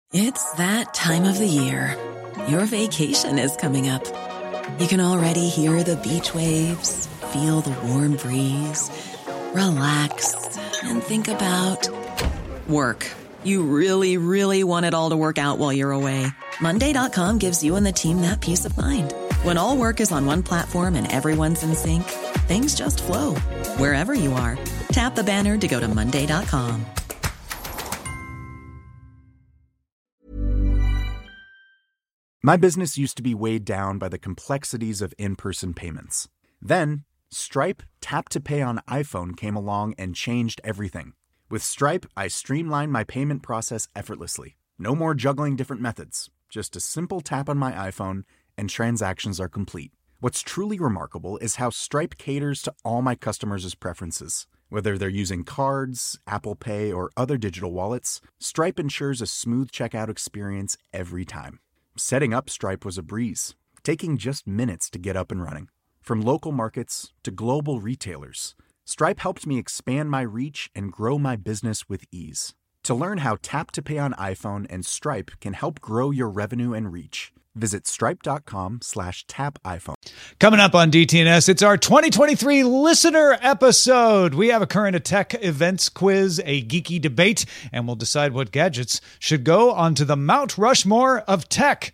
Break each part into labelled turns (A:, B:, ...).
A: It's that time of the year. Your vacation is coming up. You can already hear the beach waves, feel the warm breeze, relax, and think about work. You really, really want it all to work out while you're away. Monday.com gives you and the team that peace of mind. When all work is on one platform and everyone's in sync, things just flow. Wherever you are, tap the banner to go to Monday.com.
B: My business used to be weighed down by the complexities of in-person payments. Then, Stripe Tap to Pay on iPhone came along and changed everything. With Stripe, I streamlined my payment process effortlessly. No more juggling different methods. Just a simple tap on my iPhone and transactions are complete. What's truly remarkable is how Stripe caters to all my customers' preferences. Whether they're using cards, Apple Pay, or other digital wallets, Stripe ensures a smooth checkout experience every time. Setting up Stripe was a breeze, taking just minutes to get up and running. From local markets to global retailers, Stripe helped me expand my reach and grow my business with ease. To learn how Tap to Pay on iPhone and Stripe can help grow your revenue and reach, visit stripe.com/tapiphone.
C: Coming up on DTNS, it's our 2023 listener episode. We have a current tech events quiz, a geeky debate, and we'll decide what gadgets should go onto the Mount Rushmore of tech.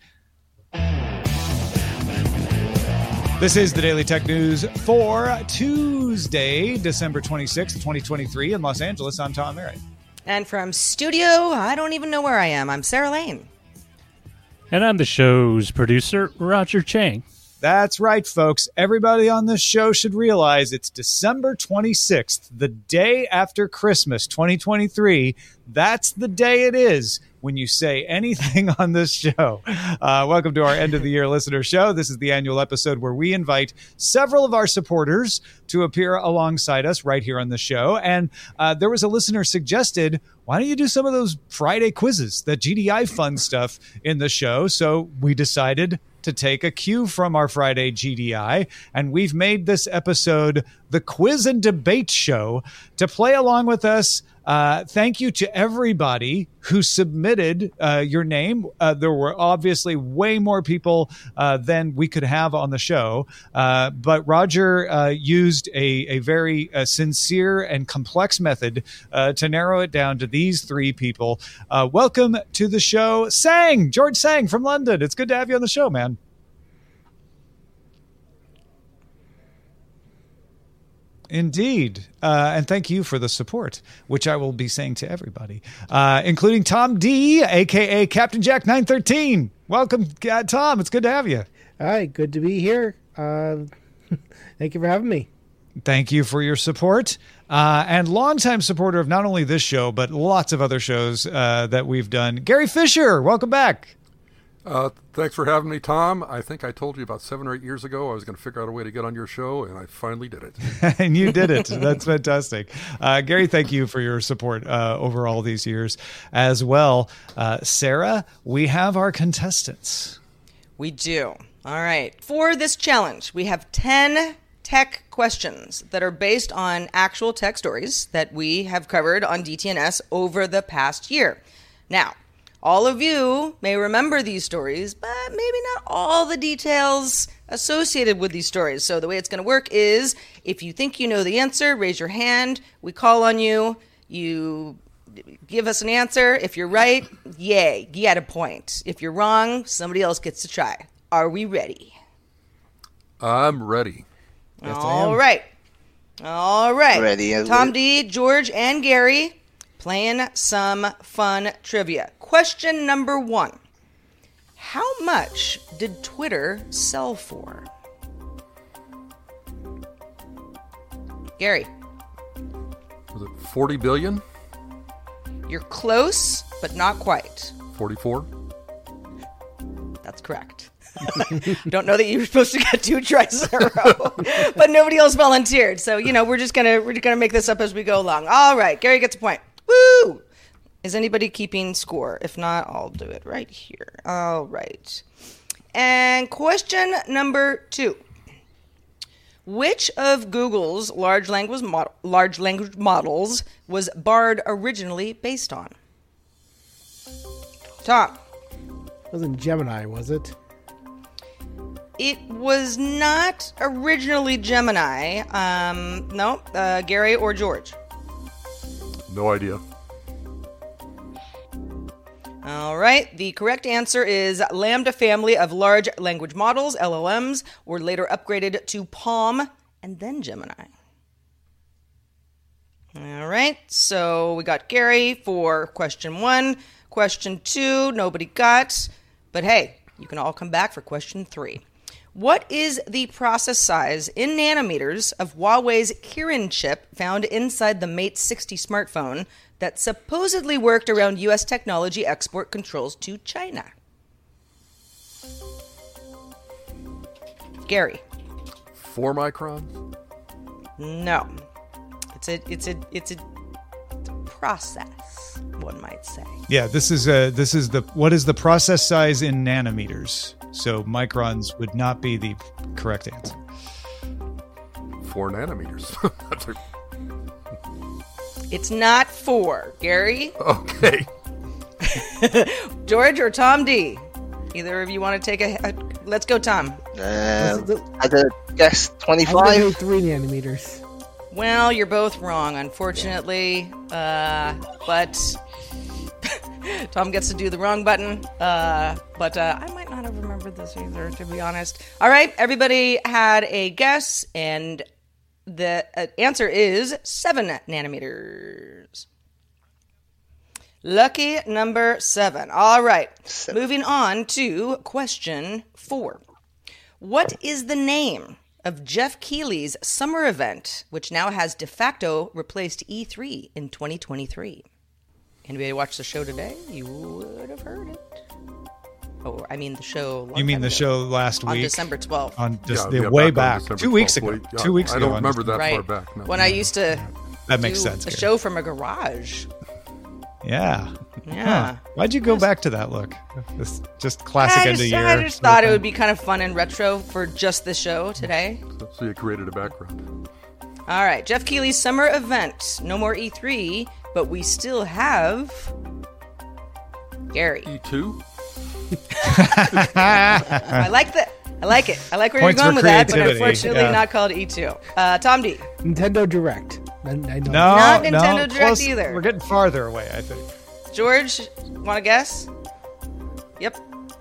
C: This is the Daily Tech News for Tuesday, December 26th, 2023 in Los Angeles. I'm Tom Merritt.
D: And from studio, I don't even know where I am. I'm Sarah Lane.
E: And I'm the show's producer, Roger Chang.
C: That's right, folks. Everybody on this show should realize it's December 26th, the day after Christmas 2023. That's the day it is when you say anything on this show. Welcome to our end of the year listener show. This is the annual episode where we invite several of our supporters to appear alongside us right here on the show. And there was a listener suggested, why don't you do some of those Friday quizzes, that GDI fun stuff in the show? So we decided to take a cue from our Friday GDI, and we've made this episode the Quiz and Debate Show. To play along with us, thank you to everybody who submitted your name. There were obviously way more people than we could have on the show, but Roger used a very sincere and complex method to narrow it down to these three people. Welcome to the show, Sang, George Sang from London. It's good to have you on the show, man. Indeed. And thank you for the support, which I will be saying to everybody, including Tom D, a.k.a. Captain Jack 913. Welcome, Tom. It's good to have you.
F: Hi, good to be here. Thank you for having me.
C: Thank you for your support. And longtime supporter of not only this show, but lots of other shows that we've done. Gary Fisher, welcome back.
G: Thanks for having me, Tom. I think I told you about 7 or 8 years ago I was going to figure out a way to get on your show, and I finally did it.
C: And you did it. That's fantastic. Gary, thank you for your support over all these years as well. Sarah, we have our contestants.
D: We do. All right. For this challenge, we have 10 tech questions that are based on actual tech stories that we have covered on DTNS over the past year. Now, all of you may remember these stories, but maybe not all the details associated with these stories. So the way it's going to work is, if you think you know the answer, raise your hand. We call on you. You give us an answer. If you're right, yay, you get a point. If you're wrong, somebody else gets to try. Are we ready?
G: I'm ready.
F: Yes,
D: All right.
H: Ready.
D: Tom D, George, and Gary playing some fun trivia. Question number 1. How much did Twitter sell for? Gary.
G: Was it 40 billion?
D: You're close, but not quite.
G: 44?
D: That's correct. Don't know that you were supposed to get 2 tries in a row, but nobody else volunteered. So, we're just gonna make this up as we go along. All right, Gary gets a point. Woo! Is anybody keeping score? If not, I'll do it right here. All right. And question number 2. Which of Google's large language models was Bard originally based on? Tom.
F: It wasn't Gemini, was it?
D: It was not originally Gemini. No, Gary or George?
G: No idea.
D: All right. The correct answer is Lambda family of large language models, LLMs, were later upgraded to Palm and then Gemini. All right. So we got Gary for question 1. Question 2, nobody got. But hey, you can all come back for question 3. What is the process size in nanometers of Huawei's Kirin chip found inside the Mate 60 smartphone that supposedly worked around U.S. technology export controls to China? Gary.
G: 4 microns?
D: No. It's a process, one might say.
C: Yeah, what is the process size in nanometers? So microns would not be the correct answer.
G: 4 nanometers.
D: It's not 4. Gary?
G: Okay.
D: George or Tom D? Either of you want to take a let's go, Tom.
H: I'd guess 25.
F: I would 3 nanometers.
D: Well, you're both wrong, unfortunately. But Tom gets to do the wrong button. But I might not have remembered this either, to be honest. All right, everybody had a guess, and the answer is 7 nanometers. Lucky number 7. All right,
H: 7.
D: Moving on to question 4. What is the name of Jeff Keighley's summer event, which now has de facto replaced E3 in 2023? Anybody watch the show today? You would have heard it. Oh, I mean the show.
C: You mean the show last week?
D: On December 12th.
C: On way back. 2 weeks ago.
G: Yeah,
C: 2 weeks
G: I
C: ago.
G: don't remember that
D: right.
G: far back. No.
D: When I used to
C: that makes sense.
D: A show from a garage.
C: Yeah.
D: Yeah.
C: Huh. Why'd you go back to that look? This just classic end of year.
D: I just thought it would be kind of fun and retro for just the show today.
G: So you created a background.
D: All right. Jeff Keighley's summer event. No more E3, but we still have Gary.
G: E2?
D: I like that. I like it. I like where
C: Points
D: you're going
C: for
D: with that, but
C: creativity,
D: unfortunately
C: yeah.
D: not called E2. Tom D.
F: Nintendo Direct. I know.
D: Not Nintendo Direct
C: close.
D: either.
C: We're getting farther away, I think.
D: George, want to guess? Yep.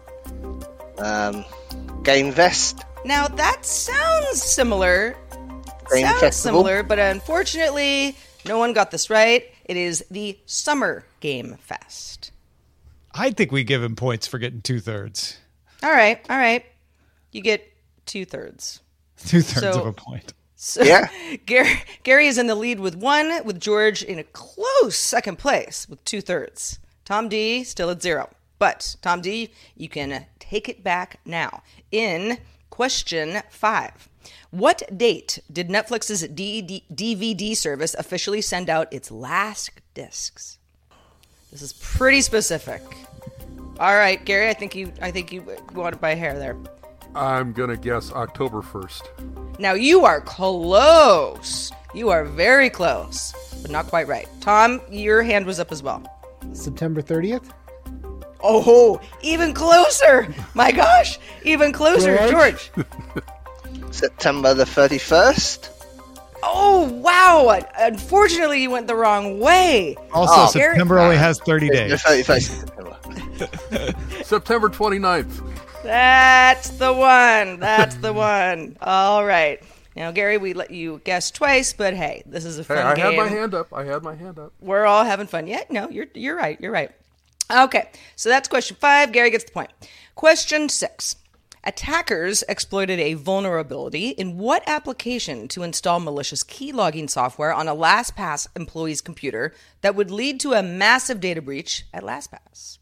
H: Game Vest.
D: Now that sounds similar.
H: Game Festival.
D: But unfortunately, no one got this right. It is the Summer Game Fest.
C: I think we give him points for getting 2/3.
D: All right. You get 2/3.
C: 2/3 of a point.
D: So
H: Yeah.
D: Gary is in the lead with 1, with George in a close second place with 2/3. Tom D still at 0. But Tom D, you can take it back now. In question 5, what date did Netflix's DVD service officially send out its last discs? This is pretty specific. All right, Gary, I think you want it by hair there.
G: I'm going to guess October 1st.
D: Now, you are close. You are very close, but not quite right. Tom, your hand was up as well.
F: September 30th?
D: Oh, even closer. My gosh, even closer. George.
H: September the 31st.
D: Oh, wow. Unfortunately, you went the wrong way.
C: Also, September only has 30 days.
H: The 31st of September.
G: September 29th.
D: That's the one. All right. Now, Gary, we let you guess twice, but hey, this is a fun game.
G: I had my hand up.
D: We're all having fun. Yeah, no, you're right. Okay, so that's question 5. Gary gets the point. Question 6. Attackers exploited a vulnerability in what application to install malicious key logging software on a LastPass employee's computer that would lead to a massive data breach at LastPass?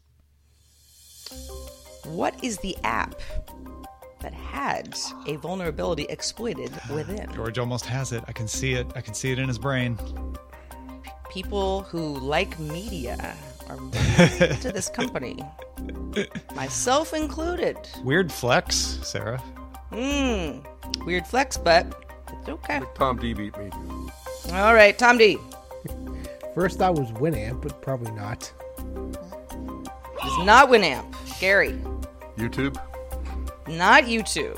D: What is the app that had a vulnerability exploited within?
C: George almost has it. I can see it. I can see it in his brain.
D: People who like media are moving to this company, myself included.
C: Weird flex, Sarah.
D: Weird flex, but it's okay.
G: Tom D beat me.
D: All right, Tom D.
F: First thought was Winamp, but probably not.
D: Is It's not Winamp. Gary.
G: YouTube.
D: Not YouTube.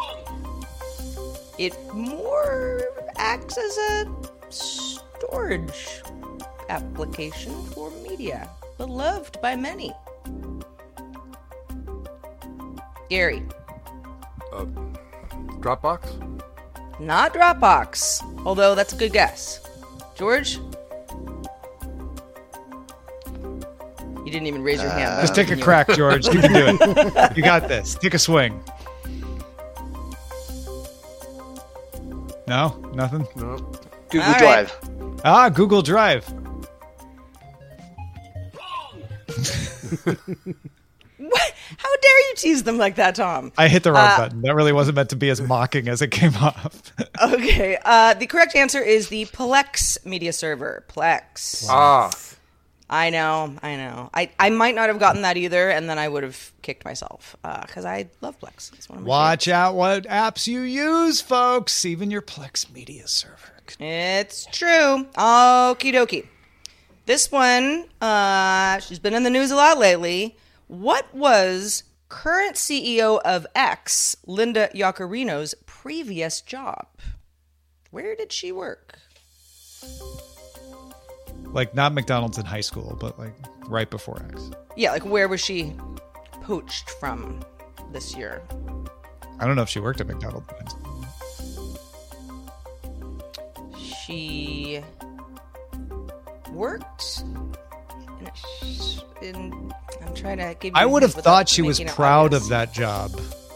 D: It more acts as a storage application for media, beloved by many. Gary.
G: Dropbox.
D: Not Dropbox, although that's a good guess. George? You didn't even raise your hand.
C: Just take a crack, George. You can do it. You got this. Take a swing. No? Nothing?
G: No.
H: Google
D: All right.
H: Drive.
C: Ah, Google Drive.
D: What? How dare you tease them like that, Tom?
C: I hit the wrong button. That really wasn't meant to be as mocking as it came off.
D: Okay. The correct answer is the Plex media server. Plex.
G: Ah.
D: I know. I might not have gotten that either, and then I would have kicked myself because I love Plex. It's one of my
C: Watch out what apps you use, folks. Even your Plex media server.
D: It's true. Okie dokie. This one, she's been in the news a lot lately. What was current CEO of X, Linda Yaccarino's previous job? Where did she work?
C: Like, not McDonald's in high school, but like right before X.
D: Yeah, like where was she poached from this year?
C: I don't know if she worked at McDonald's.
D: She worked in I'm trying to give you
C: I would have
D: without
C: thought she was
D: making it
C: proud
D: obvious.
C: of that job.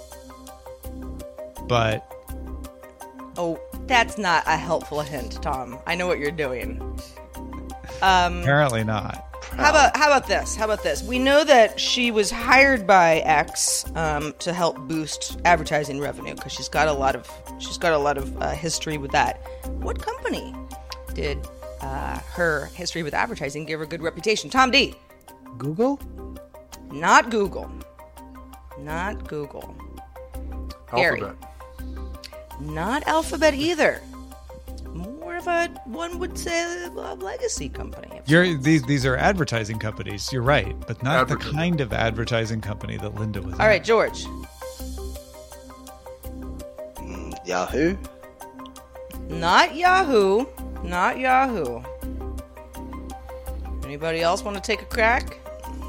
C: But
D: Oh, that's not a helpful hint, Tom. I know what you're doing.
C: apparently not.
D: How about this? We know that she was hired by X to help boost advertising revenue because she's got a lot of history with that. What company did her history with advertising give her a good reputation? Tom D.
F: Google?
D: Not Google. Not Google. Gary.
G: Alphabet.
D: Not Alphabet either. More of a, one would say, a legacy company.
C: These are advertising companies. You're right, but not the
G: Advertising.
C: kind of advertising company that Linda was.
D: All right, George.
H: Yahoo.
D: Not Yahoo. Not Yahoo. Anybody else want to take a crack?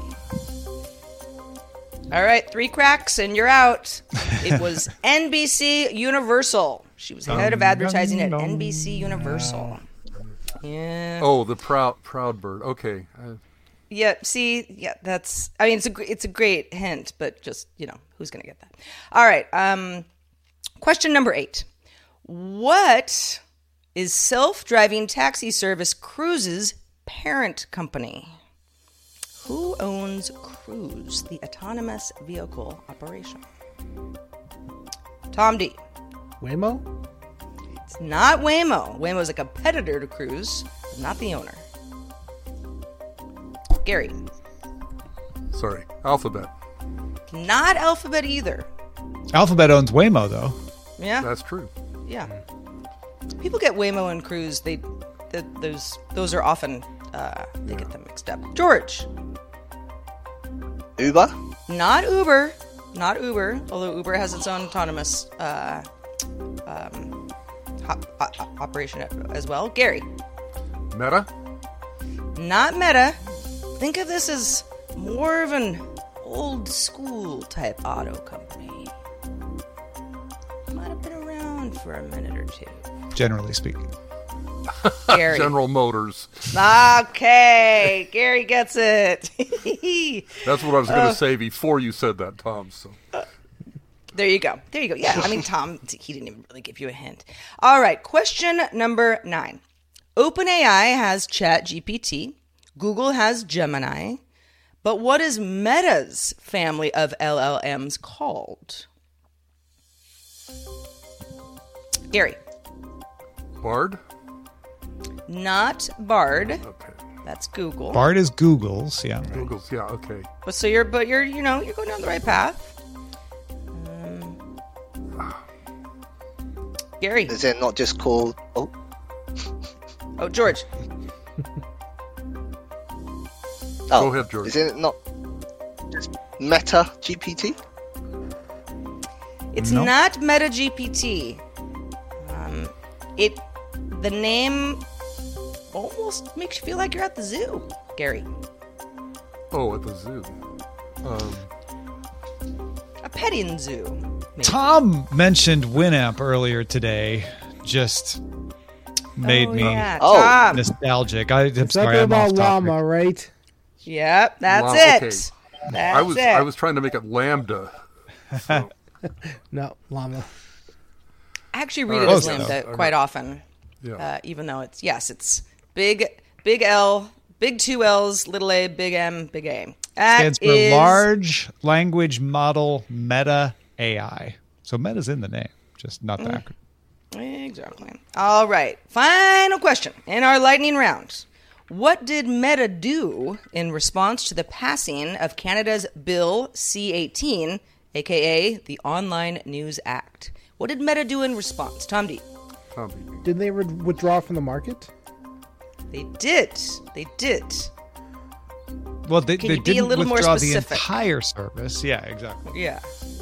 D: All right, 3 cracks and you're out. It was NBC Universal. She was head of advertising at NBC Universal. Yeah.
G: Oh, the proud bird. Okay.
D: Yeah, see, yeah, that's, I mean, it's a great hint, but just, who's going to get that? All right, question number 8. What is self-driving taxi service Cruise's parent company? Who owns Cruise, the autonomous vehicle operation? Tom D.
F: Waymo?
D: It's not Waymo. Waymo is a competitor to Cruise, but not the owner. Gary.
G: Sorry. Alphabet.
D: Not Alphabet either.
C: Alphabet owns Waymo, though.
D: Yeah.
G: That's true.
D: Yeah. People get Waymo and Cruise. Those are often they get them mixed up. George.
H: Uber.
D: Not Uber. Not Uber. Although Uber has its own autonomous operation as well. Gary.
G: Meta.
D: Not Meta. Think of this as more of an old school type auto company. Might have been around for a minute or two.
C: Generally speaking.
D: Gary.
G: General Motors.
D: Okay, Gary gets it.
G: That's what I was going to say before you said that, Tom. So.
D: There you go. Yeah, I mean, Tom, he didn't even really give you a hint. All right, question number 9. OpenAI has ChatGPT. Google has Gemini. But what is Meta's family of LLMs called? Gary.
H: Bard?
D: Not Bard.
G: Okay.
D: That's Google.
C: Bard is Google's, yeah.
G: Google's, yeah, okay.
D: But you're going down the right path. Gary.
H: Is it not just called... Oh,
D: George.
H: oh
G: Go ahead, George.
H: Is it not... Meta GPT?
D: It's
C: No.
D: not MetaGPT. The name almost makes you feel like you're at the zoo, Gary.
G: Oh, at the zoo.
D: A petting zoo. maybe.
C: Tom mentioned Winamp earlier today. Just made me
D: Tom.
C: nostalgic. I'm
F: It's
C: sorry,
F: something
C: I'm off
F: about
C: topic.
F: llama, right?
D: Yep, that's
G: Wow,
D: it.
G: okay.
D: That's it.
G: I was trying to make it Lambda. So,
F: No, llama.
D: I actually read it
C: Close
D: as Lambda
G: enough.
D: quite often.
G: yeah.
D: Even though it's big L, big 2 L's, little a, big M, big A. That
C: Stands for
D: is-
C: Large Language Model AI. So Meta's in the name, just not the acronym.
D: Exactly. All right. Final question in our lightning round. What did Meta do in response to the passing of Canada's Bill C-18, aka the Online News Act? What did Meta do in response? Tom D.
G: Tommy.
F: Didn't they withdraw from the market?
D: They did. They did.
C: Well, they
D: Can you be a
C: didn't
D: little more
C: withdraw the
D: specific?
C: entire service. Yeah, exactly.
D: Yeah.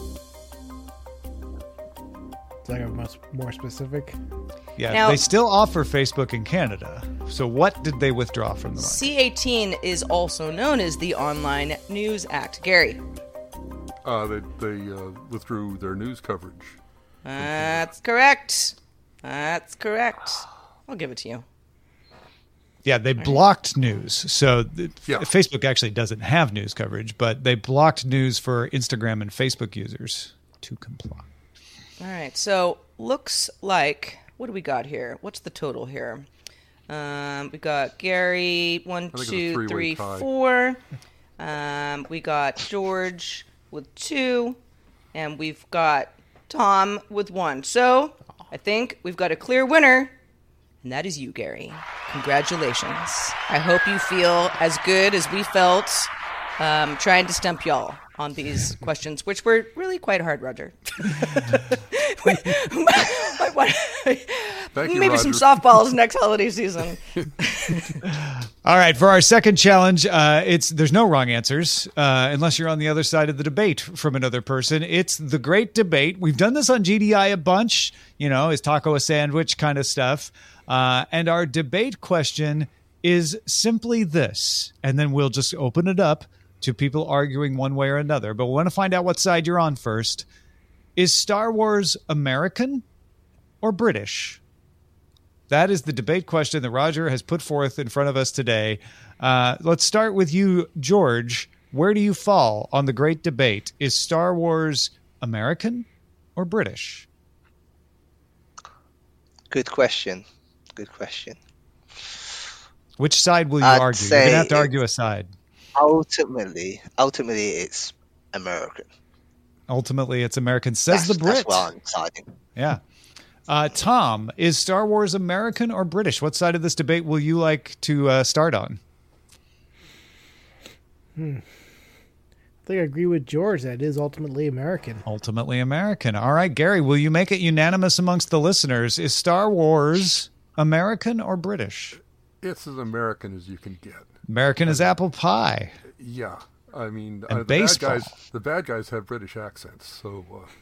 F: Is that much more specific?
C: Yeah,
D: Now-
C: they still offer Facebook in Canada. So what did they withdraw from the market?
D: C-18 is also known as the Online News Act. Gary.
G: They withdrew their news coverage.
D: That's correct. That's correct. I'll give it to you.
C: Yeah, they blocked news. So
G: Yeah.
C: Facebook actually doesn't have news coverage, but they blocked news for Instagram and Facebook users to comply.
D: All right, so looks like, what do we got here? What's the total here? We got Gary, 1,
G: think it's a
D: 2,
G: three-way
D: 3,
G: tie.
D: 4. We got George with 2, and we've got Tom with 1. So I think we've got a clear winner, and that is you, Gary. Congratulations. I hope you feel as good as we felt trying to stump y'all on these questions, which were really quite hard, Roger.
G: Thank you,
D: Maybe
G: Roger.
D: some softballs next holiday season.
C: All right, for our second challenge, there's no wrong answers unless you're on the other side of the debate from another person. It's the great debate. We've done this on GDI a bunch, is taco a sandwich kind of stuff. And our debate question is simply this, and then we'll just open it up to people arguing one way or another. But we want to find out what side you're on first. Is Star Wars American or British? That is the debate question that Roger has put forth in front of us today. Let's start with you, George. Where do you fall on the great debate? Is Star Wars American or British?
H: Good question. Good question.
C: Which side will you
H: I'd
C: argue? You're going to
H: say
C: have to argue a side.
H: Ultimately, it's American.
C: Ultimately, it's American, says the Brit.
H: That's why I'm siding.
C: Yeah. Tom, is Star Wars American or British? What side of this debate will you like to start on?
F: I think I agree with George that it is ultimately American.
C: Ultimately American. All right, Gary, will you make it unanimous amongst the listeners? Is Star Wars American or British?
G: It's as American as you can get.
C: American is apple pie.
G: Yeah, I mean,
C: And baseball.
G: The bad guys have British accents, so.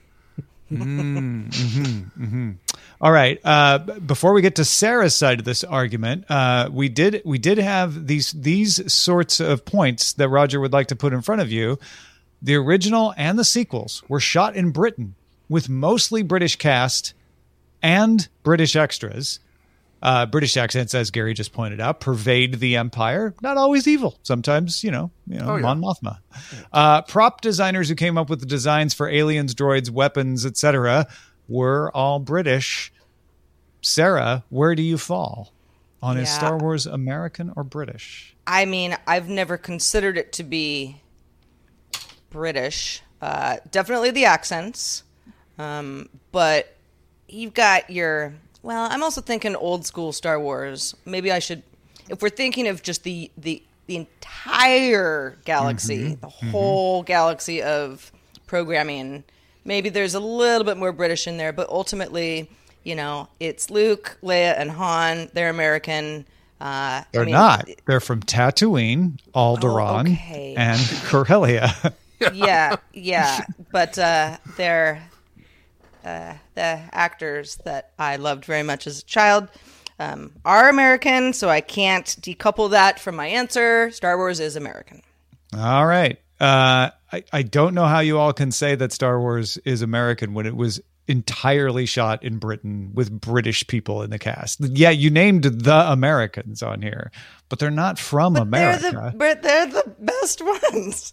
C: All right. Before we get to Sarah's side of this argument, we did have these sorts of points that Roger would like to put in front of you. The original and the sequels were shot in Britain with mostly British cast and British extras. British accents, as Gary just pointed out, pervade the empire. Not always evil. Sometimes, Mon Mothma. Prop designers who came up with the designs for aliens, droids, weapons, etc., were all British. Sarah, where do you fall on is Star Wars American or British?
D: I mean, I've never considered it to be British. Definitely the accents. But you've got your... Well, I'm also thinking old school Star Wars. Maybe I should... If we're thinking of just the entire galaxy, the whole galaxy of programming, maybe there's a little bit more British in there. But ultimately, it's Luke, Leia, and Han. They're American.
C: They're not. They're from Tatooine, Alderaan,
D: okay.
C: and Corellia.
D: Yeah. But they're the actors that I loved very much as a child are American, so I can't decouple that from my answer. Star Wars is American.
C: All right. I don't know how you all can say that Star Wars is American when it was entirely shot in Britain with British people in the cast. Yeah, you named the Americans on here, but they're not from America.
D: They're the best ones.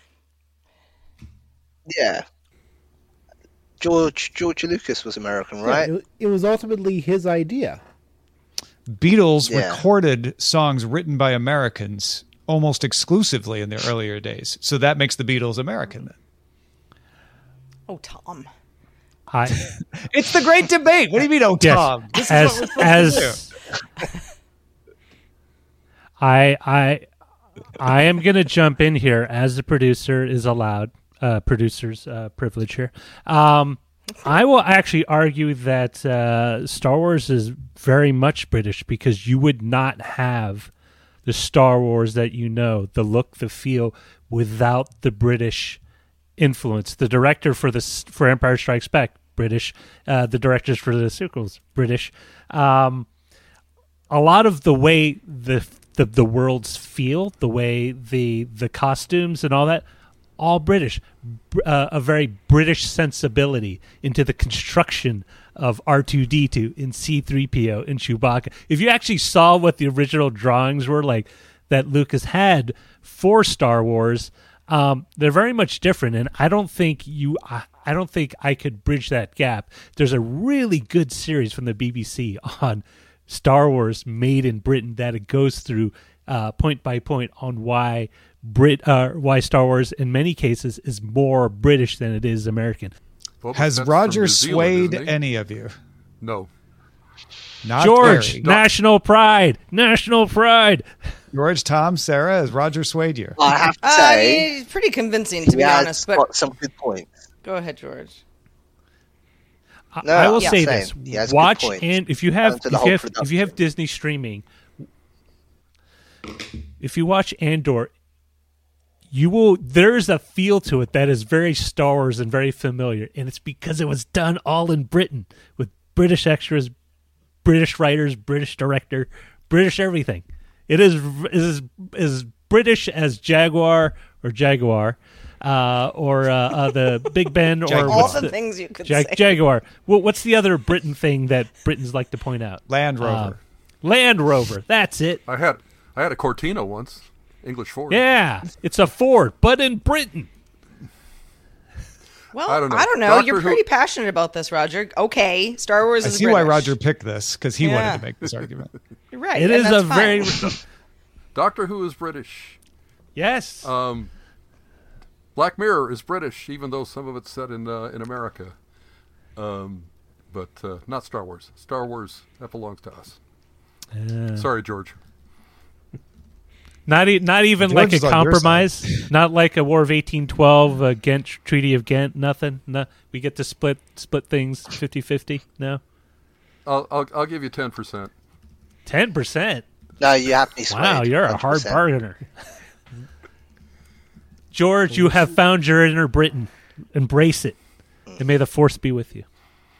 H: Yeah. George Lucas was American, right?
F: Yeah, it was ultimately his idea.
C: Beatles recorded songs written by Americans almost exclusively in their earlier days. So that makes the Beatles American then.
D: Oh, Tom.
C: It's the great debate. What do you mean, oh,
E: Yes,
C: Tom? This is what we're supposed to do.
E: I am going to jump in here as the producer is allowed. Producer's privilege here. I will actually argue that Star Wars is very much British because you would not have the Star Wars that you know, the look, the feel, without the British influence. The director for Empire Strikes Back, British. The directors for the sequels, British. A lot of the way the worlds feel, the way the costumes and all that, all British. A very British sensibility into the construction of R2-D2 and C-3PO and Chewbacca. If you actually saw what the original drawings were like that Lucas had for Star Wars, they're very much different, and I don't think I could bridge that gap. There's a really good series from the BBC on Star Wars made in Britain that it goes through point by point on why Star Wars in many cases is more British than it is American.
G: Well,
C: Has Roger swayed any of you?
G: No.
C: Not
E: George,
C: Gary.
E: national pride.
C: George, Tom, Sarah, has Roger swayed you?
H: I have to say,
D: He's pretty convincing, to be honest. But
H: got some good points.
D: go ahead, George.
H: No,
E: I will
H: yeah,
E: say
H: same.
E: this:
H: Yeah, it's a good
E: watch,
H: point.
E: and if you have
H: Down to the
E: if you have Disney streaming, if you watch Andor, you will. There's a feel to it that is very Star Wars and very familiar, and it's because it was done all in Britain with British extras, British writers, British director, British everything. It is as British as Jaguar or Jaguar. Or the Big Ben, or
D: All the things you could say.
E: Jaguar. Well, what's the other Britain thing that Britons like to point out?
C: Land Rover.
E: Land Rover. That's it.
G: I had a Cortina once, English Ford.
E: Yeah, it's a Ford, but in Britain.
D: Well,
G: I don't know.
D: You're
G: Doctor
D: pretty
G: Who-
D: passionate about this, Roger. Okay, Star Wars
C: I
D: is
C: see
D: British.
C: why Roger picked this, because he wanted
D: Yeah.
C: to make this argument.
D: You're right.
E: It
D: and
E: is
D: that's
E: a
D: fine.
E: very
G: Doctor Who is British.
E: yes.
G: Black Mirror is British, even though some of it's set in America. But not Star Wars. Star Wars, that belongs to us. Sorry, George.
E: Not even
C: George
E: like a
C: is on your
E: compromise. Not like a War of 1812, Ghent Treaty of Ghent. Nothing. No, we get to split things 50-50. No,
G: I'll give you 10%.
E: 10%.
H: No, you have me swayed.
E: Wow, you're a hard
H: 100%.
E: bargainer. George, you have found your inner Britain. Embrace it. And may the force be with you.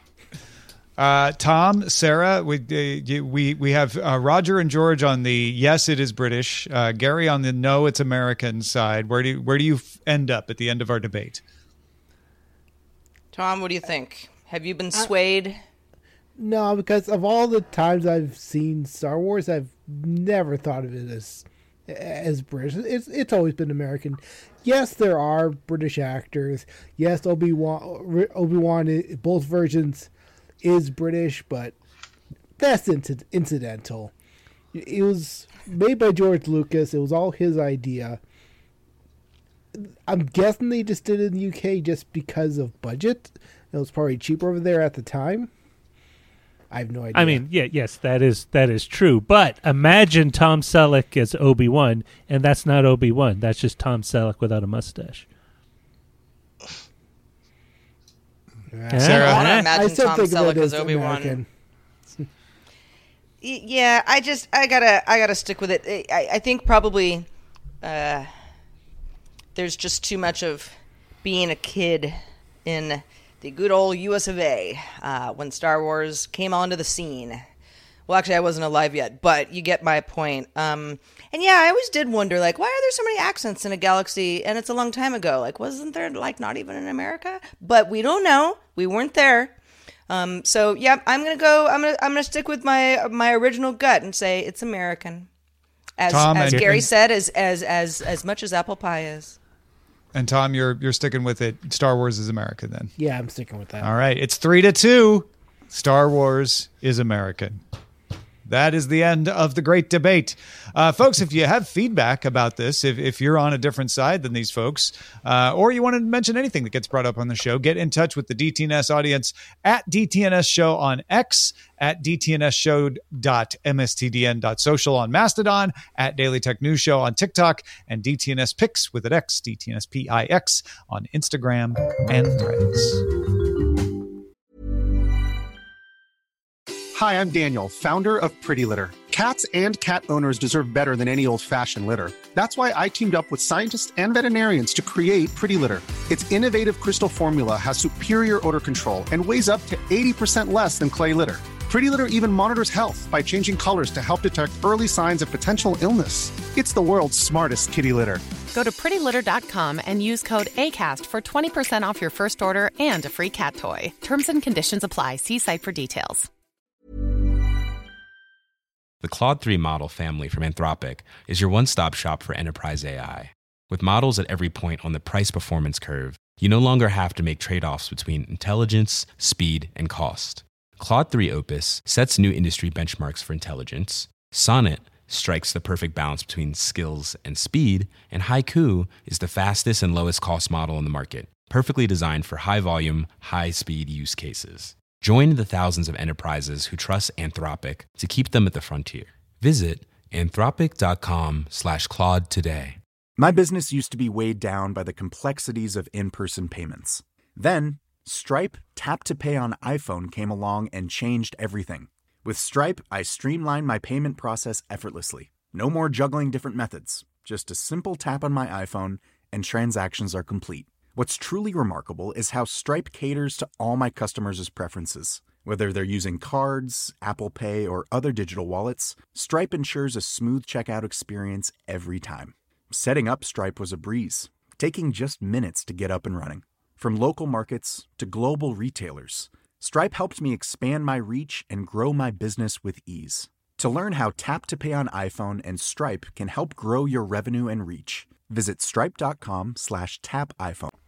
C: Tom, Sarah, we have Roger and George on the yes, it is British. Gary on the no, it's American side. Where do you end up at the end of our debate?
D: Tom, what do you think? Have you been swayed?
F: No, because of all the times I've seen Star Wars, I've never thought of it as British. It's always been American. Yes, there are British actors. Yes, Obi-Wan, both versions is British, but that's incidental. It was made by George Lucas. It was all his idea. I'm guessing they just did it in the UK just because of budget. It was probably cheaper over there at the time. I have no idea.
E: I mean, yes, that is true. But imagine Tom Selleck as Obi-Wan, and that's not Obi-Wan. That's just Tom Selleck without a mustache.
C: Sarah?
D: I want to
F: I
D: imagine
F: still
D: Tom
F: think of
D: Selleck
F: it
D: as
F: as
D: Obi-Wan.
F: American.
D: Yeah, I gotta stick with it. I think probably there's just too much of being a kid in the good old US of A when Star Wars came onto the scene. Well, actually, I wasn't alive yet, but you get my point. And yeah, I always did wonder, like, why are there so many accents in a galaxy? And it's a long time ago. Like, wasn't there, like, not even in America? But we don't know. We weren't there. So yeah, I'm gonna stick with my original gut and say it's American. As Gary said, as much as apple pie is.
C: And Tom, you're sticking with it. Star Wars is American then.
F: Yeah, I'm sticking with that.
C: All right, it's 3-2. Star Wars is American. That is the end of the great debate. Folks, if you have feedback about this, if you're on a different side than these folks, or you want to mention anything that gets brought up on the show, get in touch with the DTNS audience at DTNS Show on X, at dtnsshow.mstdn.social on Mastodon, at Daily Tech News Show on TikTok, and DTNS Pix with an X, DTNS PIX on Instagram and Threads.
I: Hi, I'm Daniel, founder of Pretty Litter. Cats and cat owners deserve better than any old-fashioned litter. That's why I teamed up with scientists and veterinarians to create Pretty Litter. Its innovative crystal formula has superior odor control and weighs up to 80% less than clay litter. Pretty Litter even monitors health by changing colors to help detect early signs of potential illness. It's the world's smartest kitty litter.
J: Go to prettylitter.com and use code ACAST for 20% off your first order and a free cat toy. Terms and conditions apply. See site for details.
K: The Claude 3 model family from Anthropic is your one-stop shop for enterprise AI. With models at every point on the price-performance curve, you no longer have to make trade-offs between intelligence, speed, and cost. Claude 3 Opus sets new industry benchmarks for intelligence, Sonnet strikes the perfect balance between skills and speed, and Haiku is the fastest and lowest cost model in the market, perfectly designed for high-volume, high-speed use cases. Join the thousands of enterprises who trust Anthropic to keep them at the frontier. Visit anthropic.com/Claude today.
B: My business used to be weighed down by the complexities of in-person payments. Then, Stripe Tap to Pay on iPhone came along and changed everything. With Stripe, I streamlined my payment process effortlessly. No more juggling different methods. Just a simple tap on my iPhone and transactions are complete. What's truly remarkable is how Stripe caters to all my customers' preferences. Whether they're using cards, Apple Pay, or other digital wallets, Stripe ensures a smooth checkout experience every time. Setting up Stripe was a breeze, taking just minutes to get up and running. From local markets to global retailers, Stripe helped me expand my reach and grow my business with ease. To learn how Tap to Pay on iPhone and Stripe can help grow your revenue and reach, visit stripe.com/tapiphone.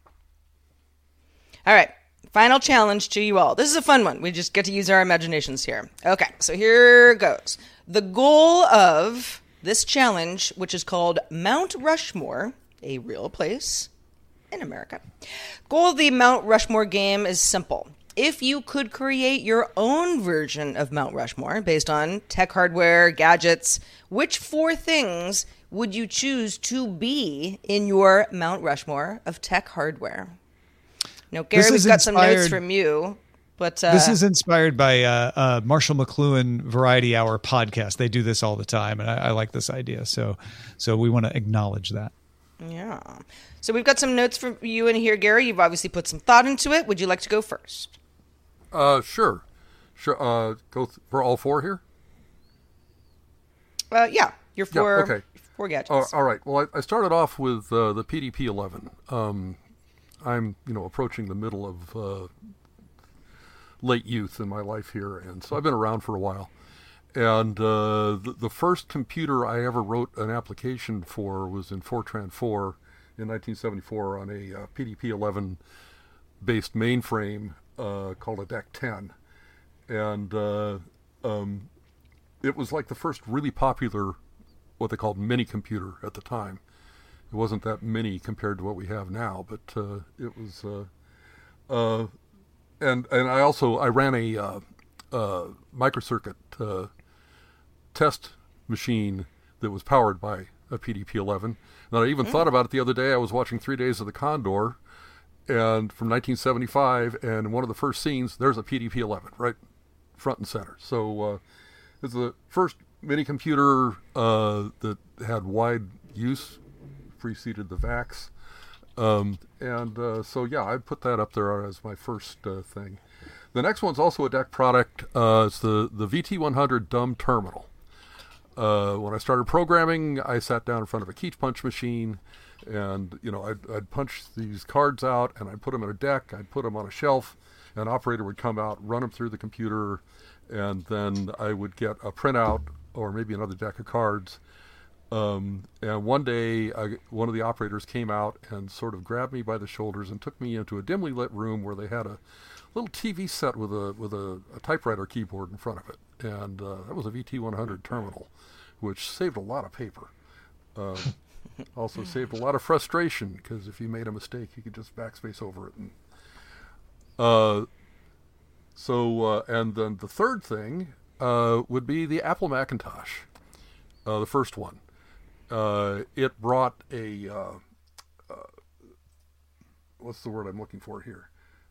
D: All right, final challenge to you all. This is a fun one. We just get to use our imaginations here. Okay, so here goes. The goal of this challenge, which is called Mount Rushmore, a real place in America. Goal of the Mount Rushmore game is simple. If you could create your own version of Mount Rushmore based on tech hardware, gadgets, which 4 things would you choose to be in your Mount Rushmore of tech hardware? Now, Gary, we've got some notes from you, but
C: this is inspired by Marshall McLuhan Variety Hour podcast. They do this all the time, and I like this idea. So we want to acknowledge that.
D: Yeah. So we've got some notes from you in here, Gary. You've obviously put some thought into it. Would you like to go first?
G: Sure. Go for all 4 here?
D: Yeah. Your 4,
G: yeah, okay.
D: 4 gadgets.
G: All right. Well, I started off with the PDP-11. I'm, approaching the middle of late youth in my life here, and so I've been around for a while. And the first computer I ever wrote an application for was in Fortran 4 in 1974 on a PDP-11 based mainframe called a DEC 10. And it was like the first really popular, what they called mini computer at the time. It wasn't that mini compared to what we have now, but it was, and I ran a microcircuit test machine that was powered by a PDP-11. And I even thought about it the other day. I was watching 3 Days of the Condor, and from 1975, and in one of the first scenes, there's a PDP-11 right front and center. So it's the first mini computer that had wide use. Preceded the VAX, So yeah, I'd put that up there as my first thing. The next one's also a DEC product. It's the VT100 Dumb Terminal. When I started programming, I sat down in front of a key punch machine, and I'd punch these cards out, and I'd put them in a deck. I'd put them on a shelf. An operator would come out, run them through the computer, and then I would get a printout or maybe another deck of cards. And one day, one of the operators came out and sort of grabbed me by the shoulders and took me into a dimly lit room where they had a little TV set with a typewriter keyboard in front of it. And that was a VT100 terminal, which saved a lot of paper. Also saved a lot of frustration, because if you made a mistake, you could just backspace over it. And then the third thing would be the Apple Macintosh, the first one. It brought a what's the word I'm looking for here?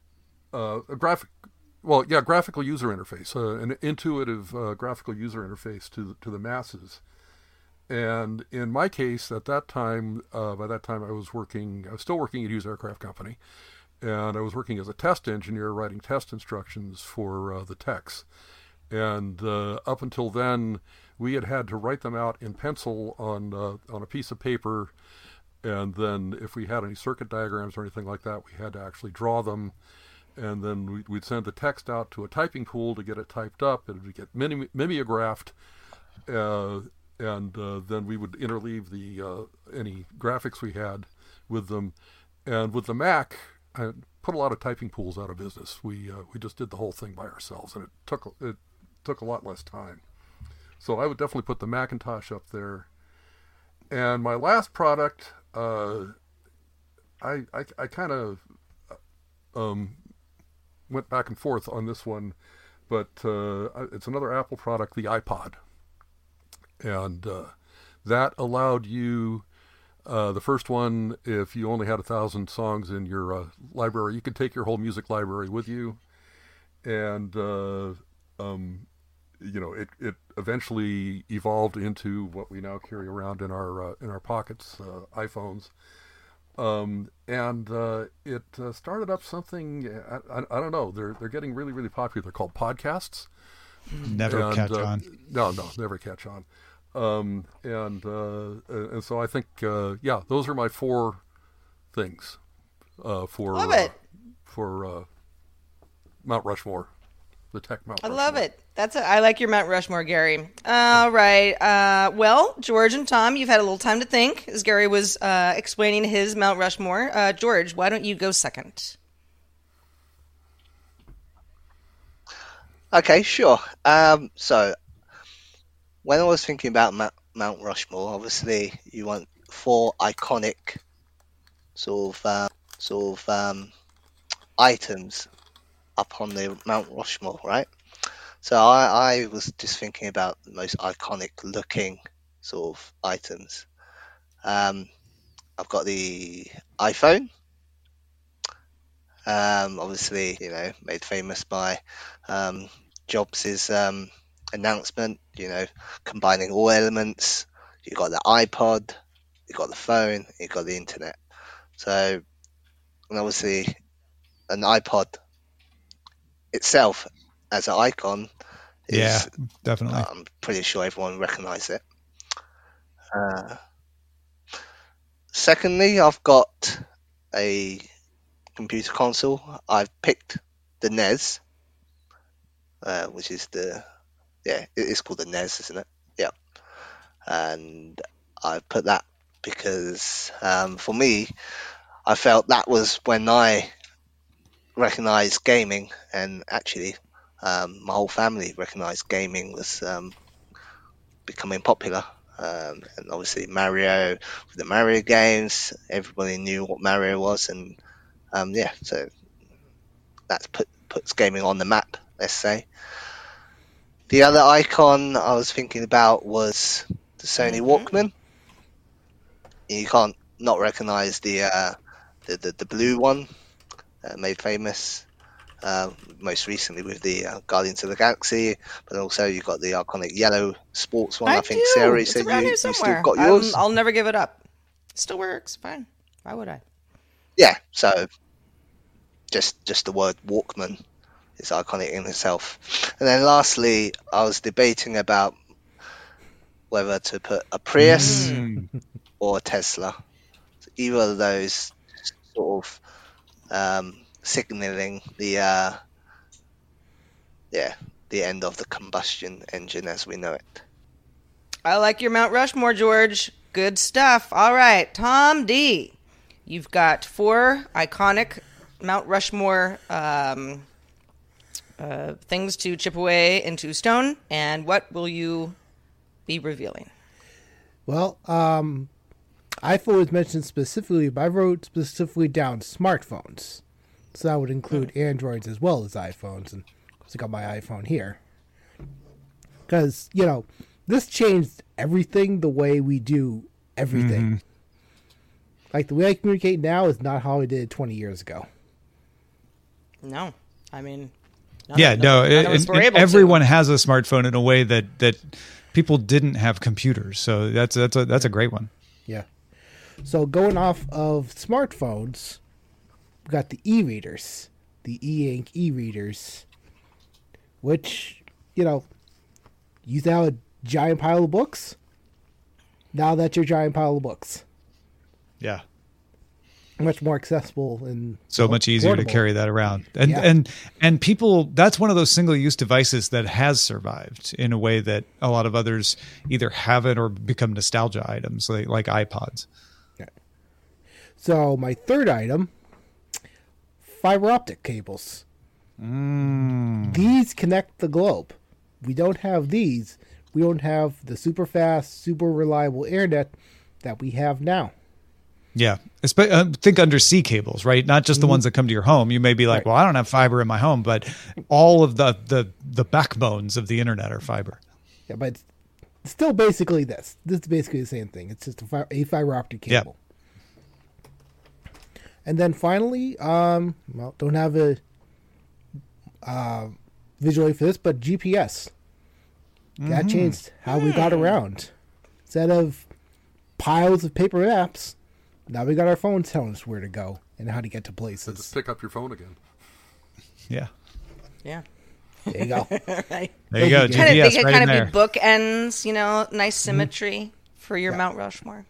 G: Graphical user interface, an intuitive graphical user interface to the masses. And in my case, at that time, by that time I was still working at Hughes Aircraft Company, and I was working as a test engineer, writing test instructions for the techs. And up until then, we had to write them out in pencil on a piece of paper, and then if we had any circuit diagrams or anything like that, we had to actually draw them, and then we'd send the text out to a typing pool to get it typed up. It would get mimeographed, and then we would interleave any graphics we had with them. And with the Mac, I put a lot of typing pools out of business. We just did the whole thing by ourselves, and it took a lot less time. So I would definitely put the Macintosh up there. And my last product, I kind of went back and forth on this one, but it's another Apple product, the iPod. And that allowed you, the first one, if you only had 1,000 songs in your library, you could take your whole music library with you. And it eventually evolved into what we now carry around in our pockets, iPhones. It started up something, I don't know, they're getting really, really popular. They're called podcasts.
C: Never catch on.
G: No, never catch on. And so I think, those are my four things for Mount Rushmore. The tech Mount Rushmore.
D: I love it. I like your Mount Rushmore, Gary. All right. Well, George and Tom, you've had a little time to think as Gary was explaining his Mount Rushmore. George, why don't you go second?
H: Okay, sure. So when I was thinking about Mount Rushmore, obviously you want four iconic sort of items up on the Mount Rushmore, right? So I was just thinking about the most iconic looking sort of items. I've got the iPhone, obviously, made famous by Jobs' announcement, combining all elements. You got the iPod, you got the phone, you got the internet. So, and obviously, an iPod itself as an icon is,
C: definitely.
H: I'm pretty sure everyone recognises it. Secondly, I've got a computer console. I've picked the NES, which is it's called the NES, isn't it? Yeah. And I put that because for me, I felt that was when I recognized gaming, and actually my whole family recognized gaming was becoming popular, and obviously Mario, with the Mario games, everybody knew what Mario was, and so that puts gaming on the map, let's say. The other icon I was thinking about was the Sony Walkman. You can't not recognize the blue one, made famous most recently with the Guardians of the Galaxy, but also you've got the iconic yellow sports one. I think Sarah, you said you still got yours.
D: I'll never give it up. It still works. Fine. Why would I?
H: yeah, so just the word Walkman is iconic in itself. And then lastly, I was debating about whether to put a Prius or a Tesla. So either of those sort of signaling the end of the combustion engine as we know it.
D: I like your Mount Rushmore, George. Good stuff. All right, Tom D. You've got 4 iconic Mount Rushmore things to chip away into stone. And what will you be revealing?
F: Well, iPhone was mentioned specifically, but I wrote specifically down smartphones. So that would include Androids as well as iPhones. And of course, I got my iPhone here. Because, this changed everything the way we do everything.
C: Mm-hmm.
F: Like, the way I communicate now is not how I did 20 years ago.
D: No. I mean...
C: everyone has a smartphone in a way that people didn't have computers. So that's a great one.
F: Yeah. So going off of smartphones, we got the e-readers, the e-ink e-readers, which, used to have a giant pile of books. Now that's your giant pile of books.
C: Yeah.
F: Much more accessible and
C: so much easier
F: portable
C: to carry that around. And people, that's one of those single-use devices that has survived in a way that a lot of others either haven't or become nostalgia items like iPods.
F: Yeah. So my third item, fiber optic cables. These connect the globe. We don't have these. We don't have the super fast, super reliable internet that we have now.
C: Yeah. Think undersea cables, right? Not just the ones that come to your home. You may be like, well, I don't have fiber in my home, but all of the backbones of the internet are fiber.
F: Yeah, but it's still basically this. This is basically the same thing. It's just a fiber optic cable. Yep. And then finally, don't have a visual aid for this, but GPS. That changed how we got around. Instead of piles of paper maps, now we got our phones telling us where to go and how to get to places.
G: So just pick up your phone again.
C: Yeah.
D: Yeah.
F: There you go.
D: Right.
C: There you go. GPS
D: they could
C: right
D: kind
C: in there.
D: of be bookends, nice symmetry for your Mount Rushmore.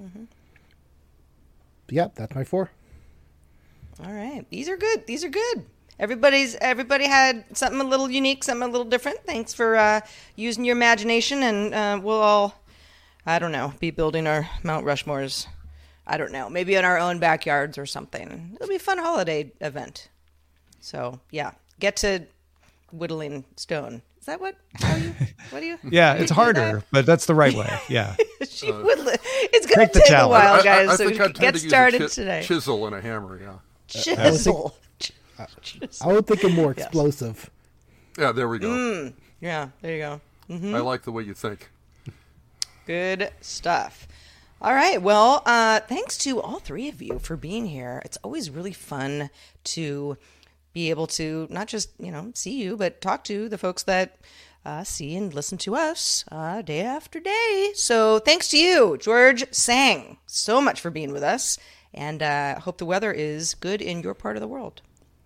F: Yep, that's my 4.
D: All right. These are good. Everybody had something a little unique, something a little different. Thanks for using your imagination, and we'll all, I don't know, be building our Mount Rushmores. I don't know, maybe in our own backyards or something. It'll be a fun holiday event. So, yeah, get to whittling stone. Is that what do you?
C: Yeah, it's harder, but that's the right way. Yeah.
D: It's going to take a while, guys.
G: I
D: so
G: think I'd
D: get
G: tend to
D: started
G: use
D: today.
G: Chisel and a hammer, yeah.
D: Chisel.
F: I would think it more explosive.
G: Yeah, there we go.
D: Yeah, there you go.
G: I like the way you think.
D: Good stuff. All right. Well, thanks to all 3 of you for being here. It's always really fun to be able to not just, see you, but talk to the folks that see and listen to us day after day. So thanks to you, George Sang, so much for being with us. And hope the weather is good in your part of the world.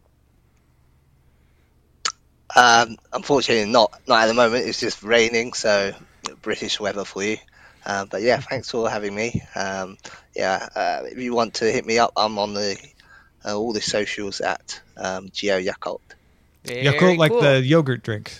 H: Unfortunately, not at the moment. It's just raining, so British weather for you. But yeah, thanks for having me. If you want to hit me up, I'm on all the socials at Geo Yakult.
C: Yakult, like the yogurt drink.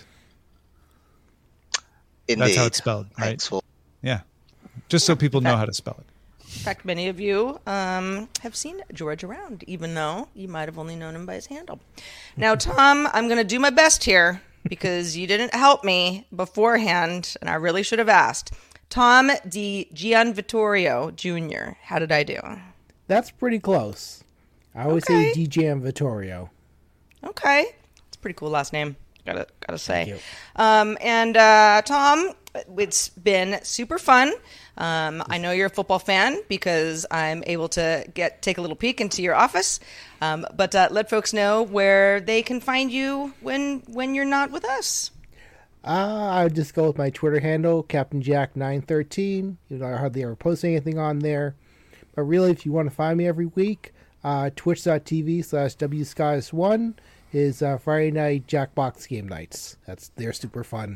H: Indeed.
C: That's how it's spelled, right? Yeah, just so people know how to spell it.
D: In fact, many of you have seen George around, even though you might have only known him by his handle. Now, Tom, I'm going to do my best here because you didn't help me beforehand, and I really should have asked. Tom Di Gianvittorio Jr. How did I do?
F: That's pretty close. I always say Di Gianvittorio.
D: Okay. It's a pretty cool last name, gotta say.
F: Thank
D: you. Tom, it's been super fun. I know you're a football fan because I'm able to take a little peek into your office. But let folks know where they can find you when you're not with us.
F: I would just go with my Twitter handle, CaptainJack913. I hardly ever post anything on there. But really, if you want to find me every week, Twitch.tv/WScottish1 is Friday night Jackbox game nights. They're super fun.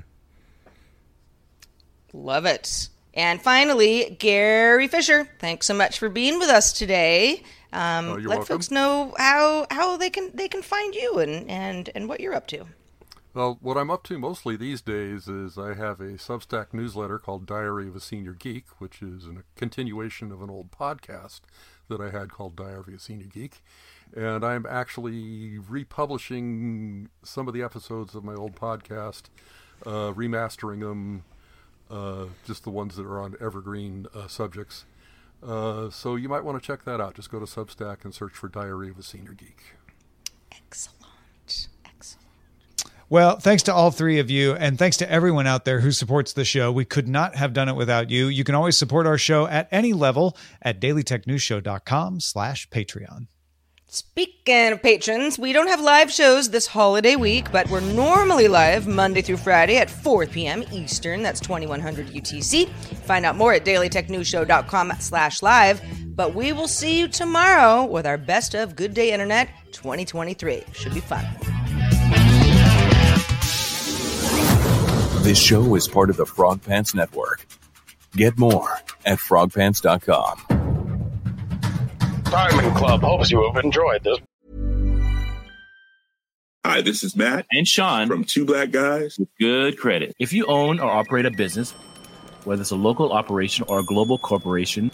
D: Love it. And finally, Gary Fisher, thanks so much for being with us today.
G: You're
D: let
G: welcome.
D: folks know how they can find you and what you're up to.
G: Well, what I'm up to mostly these days is I have a Substack newsletter called Diary of a Senior Geek, which is a continuation of an old podcast that I had called Diary of a Senior Geek. And I'm actually republishing some of the episodes of my old podcast, remastering them, just the ones that are on evergreen subjects. So you might want to check that out. Just go to Substack and search for Diary of a Senior Geek.
D: Excellent.
C: Well, thanks to all three of you, and thanks to everyone out there who supports the show. We could not have done it without you. You can always support our show at any level at dailytechnewsshow.com/Patreon.
D: Speaking of patrons, we don't have live shows this holiday week, but we're normally live Monday through Friday at 4 p.m. Eastern. That's 2100 UTC. Find out more at dailytechnewsshow.com/live. But we will see you tomorrow with our Best of Good Day Internet 2023. Should be fun.
L: This show is part of the Frog Pants Network. Get more at frogpants.com.
M: Diamond Club hopes you have enjoyed this.
N: Hi, this is Matt
O: and Sean
N: from Two Black Guys
O: with Good Credit. If you own or operate a business, whether it's a local operation or a global corporation,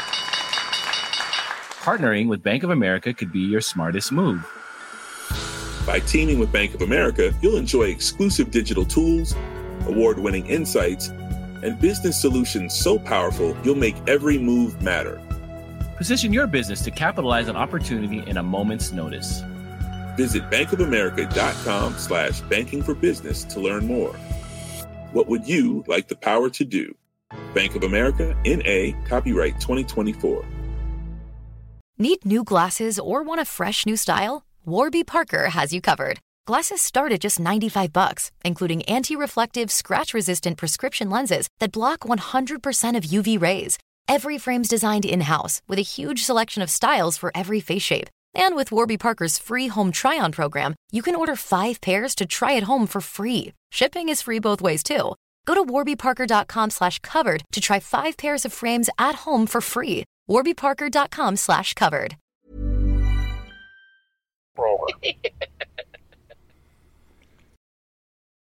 O: partnering with Bank of America could be your smartest move.
N: By teaming with Bank of America, you'll enjoy exclusive digital tools, award-winning insights, and business solutions so powerful you'll make every move matter.
O: Position your business to capitalize on opportunity in a moment's notice.
N: Visit bankofamerica.com/banking for business to learn more. What would you like the power to do? Bank of America, N.A., copyright 2024.
P: Need new glasses or want a fresh new style? Warby Parker has you covered. Glasses start at just $95, including anti-reflective, scratch-resistant prescription lenses that block 100% of UV rays. Every frame's designed in-house with a huge selection of styles for every face shape. And with Warby Parker's free home try-on program, you can order 5 pairs to try at home for free. Shipping is free both ways, too. Go to warbyparker.com/covered to try 5 pairs of frames at home for free. warbyparker.com/covered.